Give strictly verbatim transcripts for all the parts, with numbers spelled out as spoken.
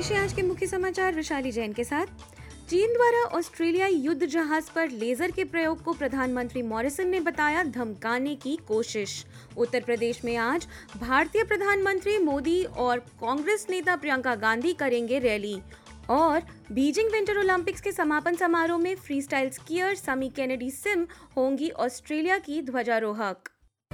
पेश है आज के मुख्य समाचार विशाली जैन के साथ। चीन द्वारा ऑस्ट्रेलियाई युद्ध जहाज पर लेजर के प्रयोग को प्रधानमंत्री मॉरिसन ने बताया धमकाने की कोशिश। उत्तर प्रदेश में आज भारतीय प्रधानमंत्री मोदी और कांग्रेस नेता प्रियंका गांधी करेंगे रैली। और बीजिंग विंटर ओलंपिक्स के समापन समारोह में freestyle skier Sami Kennedy Sim होंगी ऑस्ट्रेलिया की ध्वजारोहक।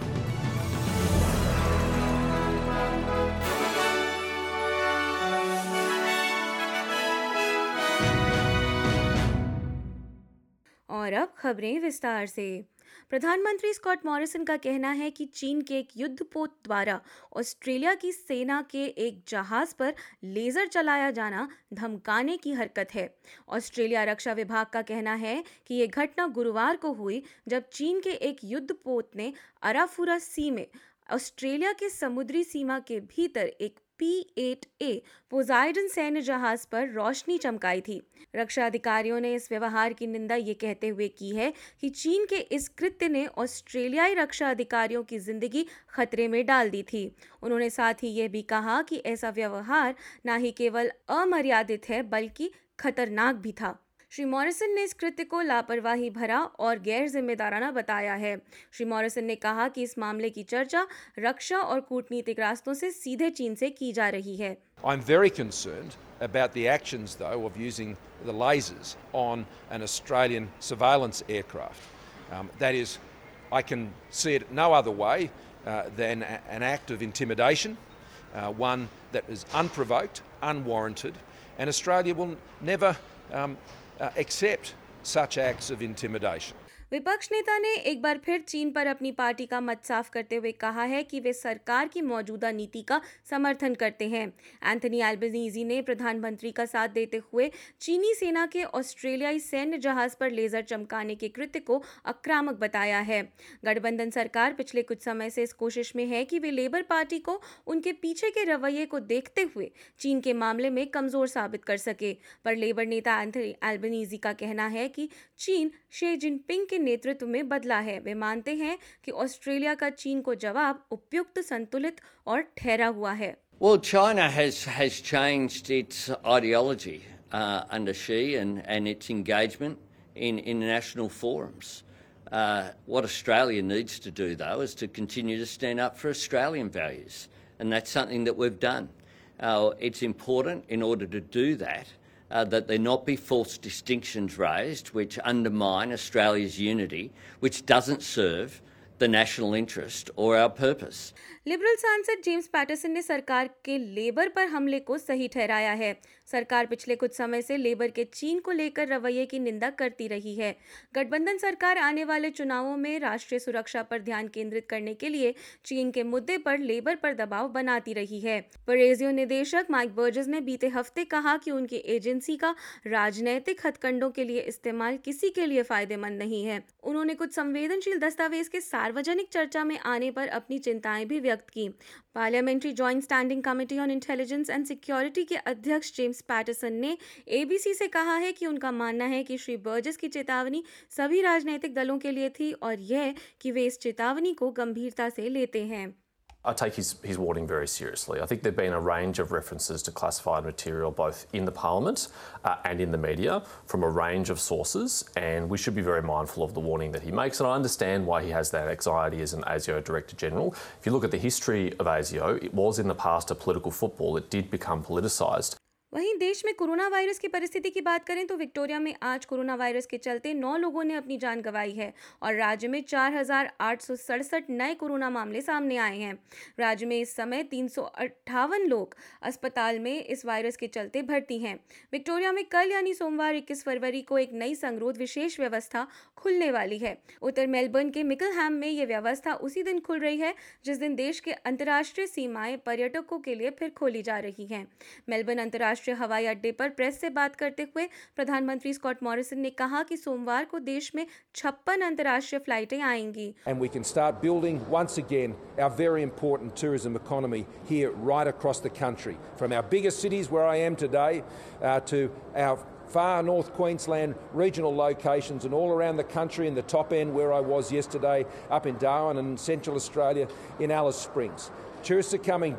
और अब खबरें विस्तार से। प्रधानमंत्री स्कॉट मॉरिसन का कहना है कि चीन के एक युद्धपोत द्वारा ऑस्ट्रेलिया की सेना के एक जहाज पर लेजर चलाया जाना धमकाने की हरकत है। ऑस्ट्रेलिया रक्षा विभाग का कहना है कि ये घटना गुरुवार को हुई जब चीन के एक युद्धपोत ने अराफुरा सी में ऑस्ट्रेलिया के समुद्री सीमा के भीतर एक पी एट ए पोजाइडन सैन्य जहाज पर रोशनी चमकाई थी। रक्षा अधिकारियों ने इस व्यवहार की निंदा ये कहते हुए की है कि चीन के इस कृत्य ने ऑस्ट्रेलियाई रक्षा अधिकारियों की जिंदगी खतरे में डाल दी थी। उन्होंने साथ ही यह भी कहा कि ऐसा व्यवहार न ही केवल अमर्यादित है बल्कि खतरनाक भी था। श्री मॉरिसन ने इस कृत्य को लापरवाही भरा और गैर जिम्मेदाराना बताया है। श्री मॉरिसन ने कहा कि इस मामले की चर्चा रक्षा और कूटनीतिक रास्तों से सीधे चीन से की जा रही है। I'm very concerned about the actions though of using the lasers on an Australian surveillance aircraft. Um, that is, I can see it no other way uh, than a, an act of intimidation, uh, one that is unprovoked, unwarranted, and Australia will never um, Uh, accept such acts of intimidation. विपक्ष नेता ने एक बार फिर चीन पर अपनी party का मत साफ करते हुए कहा है कि वे सरकार की मौजूदा नीति का समर्थन करते हैं। एंथनी एल्बनीजी ने प्रधानमंत्री का साथ देते हुए चीनी सेना के ऑस्ट्रेलियाई सैन्य जहाज पर लेजर चमकाने के कृत्य को आक्रामक बताया है। गठबंधन सरकार पिछले कुछ समय से इस कोशिश में है कि वे लेबर पार्टी को उनके पीछे के रवैये को देखते हुए चीन के मामले में कमजोर साबित कर सके, पर लेबर नेता एंथनी एल्बनीजी का कहना है कि चीन शी जिनपिंग के नेतृत्व में बदला है। वे मानते हैं कि ऑस्ट्रेलिया का चीन को जवाब उपयुक्त, संतुलित और ठहरा हुआ है। Well, China has has changed its ideology uh, under Xi and and its engagement in international forums. Uh, what Australia needs to do, though, is to continue to stand up for Australian values, and that's something that we've done. Uh, it's important in order to do that. Uh, that there not be false distinctions raised which undermine Australia's unity, which doesn't serve the national interest or our purpose. Liberal सांसद James Patterson ने सरकार के labour पर हमले को सही ठहराया है। सरकार पिछले कुछ समय से लेबर के चीन को लेकर रवैये की निंदा करती रही है। गठबंधन सरकार आने वाले चुनावों में राष्ट्रीय सुरक्षा पर ध्यान केंद्रित करने के लिए चीन के मुद्दे पर लेबर पर दबाव बनाती रही है। परेजियो निदेशक माइक बर्जेस ने बीते हफ्ते कहा कि उनकी एजेंसी का राजनैतिक हथकंडों के लिए इस्तेमाल किसी के लिए फायदेमंद नहीं है। उन्होंने कुछ संवेदनशील दस्तावेज के सार्वजनिक चर्चा में आने पर अपनी चिंताएं भी व्यक्त की। Parliamentary joint standing committee on intelligence and security के अध्यक्ष जेम्स पैटरसन ने एबीसी से कहा है कि उनका मानना है कि श्री बर्जेस की चेतावनी सभी राजनीतिक दलों के लिए थी और यह कि वे इस चेतावनी को गंभीरता से लेते हैं। I take his, his warning very seriously. I think there have been a range of references to classified material both in the Parliament uh, and in the media from a range of sources, and we should be very mindful of the warning that he makes. And I understand why he has that anxiety as an ASIO Director General. If you look at the history of ASIO, it was in the past a political football. It did become politicised. वहीं देश में corona virus की परिस्थिति की बात करें तो Victoria में आज कोरोना वायरस के चलते नौ लोगों ने अपनी जान गंवाई है और राज्य में चार हजार आठ सौ सड़सठ नए कोरोना मामले सामने आए हैं। राज्य में इस समय तीन सौ अट्ठावन लोग अस्पताल में इस वायरस के चलते भर्ती हैं। विक्टोरिया में कल यानी सोमवार इक्कीस फरवरी को एक नई संगरोध विशेष व्यवस्था खुलने वाली है। उत्तर मेलबर्न के मिकलहैम में ये व्यवस्था उसी दिन खुल रही है जिस दिन देश के अंतर्राष्ट्रीय सीमाएं पर्यटकों के लिए फिर खोली जा रही हैं। मेलबर्न अंतर्राष्ट्रीय हवाई अड्डे पर प्रेस से बात करते हुए प्रधानमंत्री स्कॉट मॉरिसन ने कहा कि सोमवार को देश में छप्पन अंतर्राष्ट्रीय फ्लाइटें आएंगी। And we can start building once again our very important tourism economy here right across the country, from our biggest cities where I am today uh, to our far North Queensland regional locations and all around the country in the top end where I was yesterday up in Darwin and Central Australia in Alice Springs. Tourists are coming back.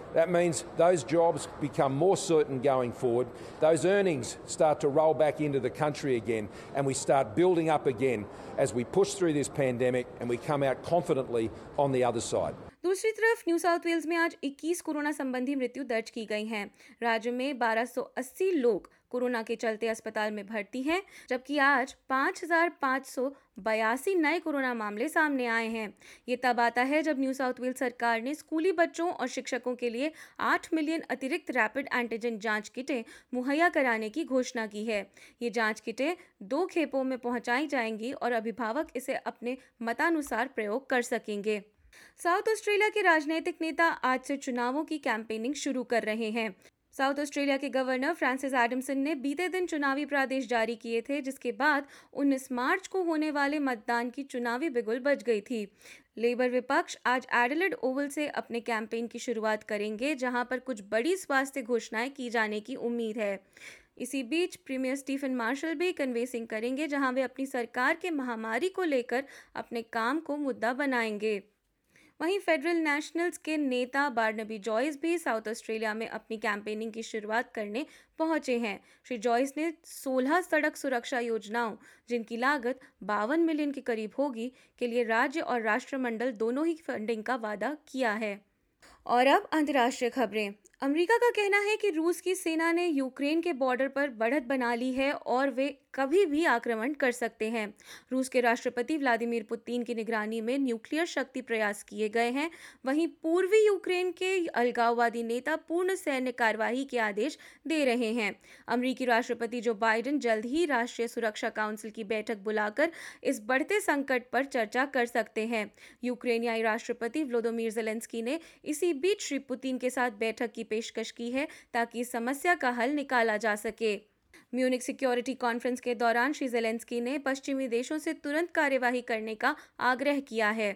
That means those jobs become more certain going forward. Those earnings start to roll back into the country again, and we start building up again as we push through this pandemic and we come out confidently on the other side. दूसरी तरफ new south Wales में आज इक्कीस corona संबंधी मृत्यु दर्ज की गई हैं। राज्य में बारह सौ अस्सी लोग कोरोना के चलते अस्पताल में भर्ती हैं, जबकि आज पाँच हज़ार पाँच सौ बयासी नए कोरोना मामले सामने आए हैं। ये तब आता है जब न्यू साउथ वेल्स सरकार ने स्कूली बच्चों और शिक्षकों के लिए आठ मिलियन अतिरिक्त रैपिड एंटीजन जांच किटें मुहैया कराने की घोषणा की है। ये जांच किटें दो खेपों में पहुंचाई जाएंगी और अभिभावक इसे अपने मतानुसार प्रयोग कर सकेंगे। साउथ ऑस्ट्रेलिया के राजनीतिक नेता आज से चुनावों की कैंपेनिंग शुरू कर रहे हैं। साउथ ऑस्ट्रेलिया के गवर्नर फ्रांसिस एडमसन ने बीते दिन चुनावी प्रादेश जारी किए थे, जिसके बाद उन्नीस मार्च को होने वाले मतदान की चुनावी बिगुल बज गई थी। लेबर विपक्ष आज एडिलेड ओवल से अपने कैंपेन की शुरुआत करेंगे, जहां पर कुछ बड़ी स्वास्थ्य घोषणाएं की जाने की उम्मीद है। इसी बीच प्रीमियर स्टीफन मार्शल भी कन्वेसिंग करेंगे, जहां वे अपनी सरकार के महामारी को लेकर अपने काम को मुद्दा बनाएंगे। वहीं फेडरल नेशनल्स के नेता बार्नबी जॉयस भी साउथ ऑस्ट्रेलिया में अपनी कैंपेनिंग की शुरुआत करने पहुंचे हैं। श्री जॉयस ने सोलह सड़क सुरक्षा योजनाओं, जिनकी लागत बावन मिलियन के करीब होगी, के लिए राज्य और राष्ट्रमंडल दोनों ही फंडिंग का वादा किया है। और अब अंतर्राष्ट्रीय खबरें। अमेरिका का कहना है कि रूस की सेना ने यूक्रेन के बॉर्डर पर बढ़त बना ली है और वे कभी भी आक्रमण कर सकते हैं। रूस के राष्ट्रपति व्लादिमीर पुतिन की निगरानी में न्यूक्लियर शक्ति प्रयास किए गए हैं। वहीं पूर्वी यूक्रेन के अलगाववादी नेता पूर्ण सैन्य कार्यवाही के आदेश दे रहे हैं। अमेरिकी राष्ट्रपति जो बाइडेन जल्द ही राष्ट्रीय सुरक्षा काउंसिल की बैठक बुलाकर इस बढ़ते संकट पर चर्चा कर सकते हैं। यूक्रेनियाई राष्ट्रपति वोलोदिमीर ज़ेलेंस्की ने इसी बीच श्री पुतिन के साथ बैठक की पेशकश की है, ताकि इस समस्या का हल निकाला जा सके। म्यूनिक सिक्योरिटी कॉन्फ्रेंस के दौरान श्री ज़ेलेंस्की ने पश्चिमी देशों से तुरंत कार्यवाही करने का आग्रह किया है।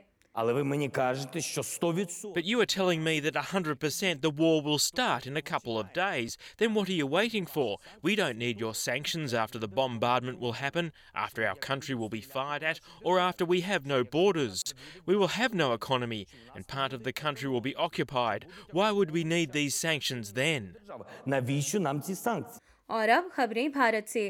But you are telling me that one hundred percent the war will start in a couple of days. Then what are you waiting for? We don't need your sanctions after the bombardment will happen, after our country will be fired at, or after we have no borders. We will have no economy, and part of the country will be occupied. Why would we need these sanctions then? और अब खबरें भारत से।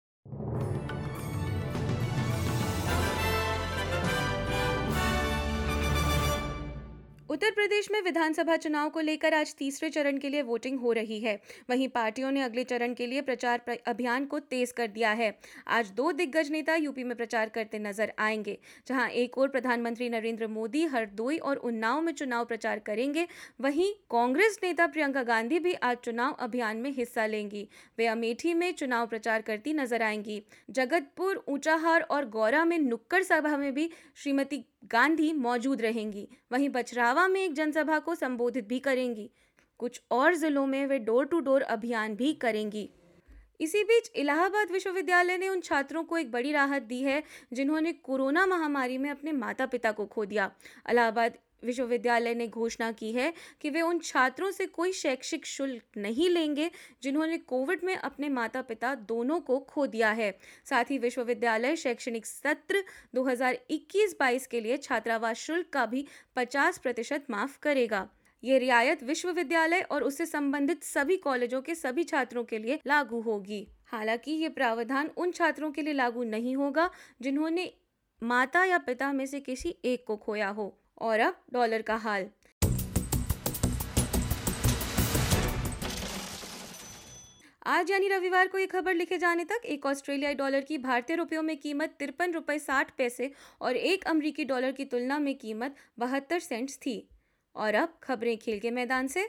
उत्तर प्रदेश में विधानसभा चुनाव को लेकर आज तीसरे चरण के लिए वोटिंग हो रही है। वहीं पार्टियों ने अगले चरण के लिए प्रचार अभियान को तेज कर दिया है। आज दो दिग्गज नेता यूपी में प्रचार करते नजर आएंगे, जहां एक ओर प्रधानमंत्री नरेंद्र मोदी हरदोई और उन्नाव में चुनाव प्रचार करेंगे, वहीं कांग्रेस नेता प्रियंका गांधी भी आज चुनाव अभियान में हिस्सा लेंगी। वे अमेठी में चुनाव प्रचार करती नजर आएंगी। जगतपुर, ऊंचाहार और गौरा में नुक्कड़ सभा में भी श्रीमती गांधी मौजूद रहेंगी। वहीं बछरावा में एक जनसभा को संबोधित भी करेंगी। कुछ और जिलों में वे डोर टू डोर अभियान भी करेंगी। इसी बीच इलाहाबाद विश्वविद्यालय ने उन छात्रों को एक बड़ी राहत दी है जिन्होंने कोरोना महामारी में अपने माता पिता को खो दिया। इलाहाबाद विश्वविद्यालय ने घोषणा की है कि वे उन छात्रों से कोई शैक्षिक शुल्क नहीं लेंगे जिन्होंने कोविड में अपने माता पिता दोनों को खो दिया है। साथ ही विश्वविद्यालय शैक्षणिक सत्र दो हज़ार इक्कीस बाईस के लिए छात्रावास शुल्क का भी पचास प्रतिशत माफ करेगा। ये रियायत विश्वविद्यालय और उससे संबंधित सभी कॉलेजों के सभी छात्रों के लिए लागू होगी। हालांकि ये प्रावधान उन छात्रों के लिए लागू नहीं होगा जिन्होंने माता या पिता में से किसी एक को खोया हो। और अब डॉलर का हाल। आज यानी रविवार को ये खबर लिखे जाने तक एक ऑस्ट्रेलियाई डॉलर की भारतीय रुपयों में कीमत तिरपन रुपए साठ पैसे और एक अमेरिकी डॉलर की तुलना में कीमत बहत्तर सेंट्स थी। और अब खबरें खेल के मैदान से।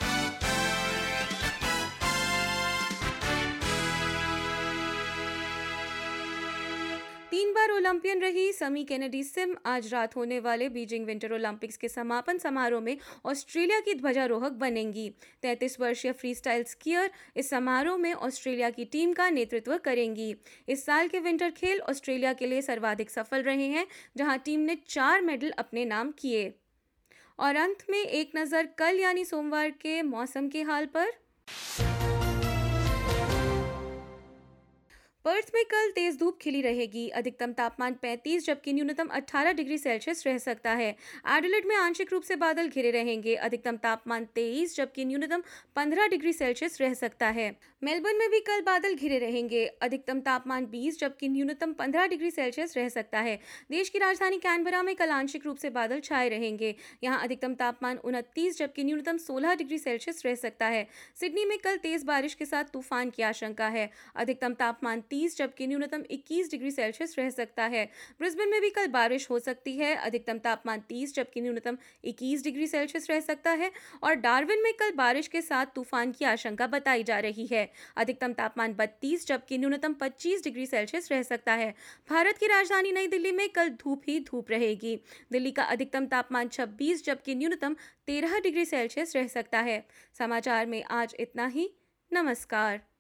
तीन बार ओलंपियन रही समी केनेडी सिम आज रात होने वाले बीजिंग विंटर ओलंपिक्स के समापन समारोह में ऑस्ट्रेलिया की ध्वजारोहक बनेंगी। तैंतीस वर्षीय फ्रीस्टाइल स्कीयर इस समारोह में ऑस्ट्रेलिया की टीम का नेतृत्व करेंगी। इस साल के विंटर खेल ऑस्ट्रेलिया के लिए सर्वाधिक सफल रहे हैं, जहां टीम ने चार मेडल अपने नाम किए। और अंत में एक नज़र कल यानी सोमवार के मौसम के हाल पर। पर्थ में कल तेज धूप खिली रहेगी। अधिकतम तापमान पैंतीस जबकि न्यूनतम अठारह डिग्री सेल्सियस रह सकता है। एडिलेड में आंशिक रूप से बादल घिरे रहेंगे। अधिकतम तापमान तेईस जबकि न्यूनतम पंद्रह डिग्री सेल्सियस रह सकता है। मेलबर्न में भी कल बादल घिरे रहेंगे। अधिकतम तापमान बीस जबकि न्यूनतम पंद्रह डिग्री सेल्सियस रह सकता है। देश की राजधानी कैनबरा में कल आंशिक रूप से बादल छाए रहेंगे। यहाँ अधिकतम तापमान उनतीस जबकि न्यूनतम सोलह डिग्री सेल्सियस रह सकता है। सिडनी में कल तेज बारिश के साथ तूफान की आशंका है। अधिकतम तापमान तीस जबकि न्यूनतम इक्कीस डिग्री सेल्सियस रह सकता है। ब्रिस्बेन में भी कल बारिश हो सकती है। अधिकतम तापमान तीस जबकि न्यूनतम इक्कीस डिग्री सेल्सियस रह सकता है। और डार्विन में कल बारिश के साथ तूफान की आशंका बताई जा रही है। अधिकतम तापमान बत्तीस जबकि न्यूनतम पच्चीस डिग्री सेल्सियस रह सकता है। भारत की राजधानी नई दिल्ली में कल धूप ही धूप रहेगी। दिल्ली का अधिकतम तापमान छब्बीस जबकि न्यूनतम तेरह डिग्री सेल्सियस रह सकता है। समाचार में आज इतना ही। नमस्कार।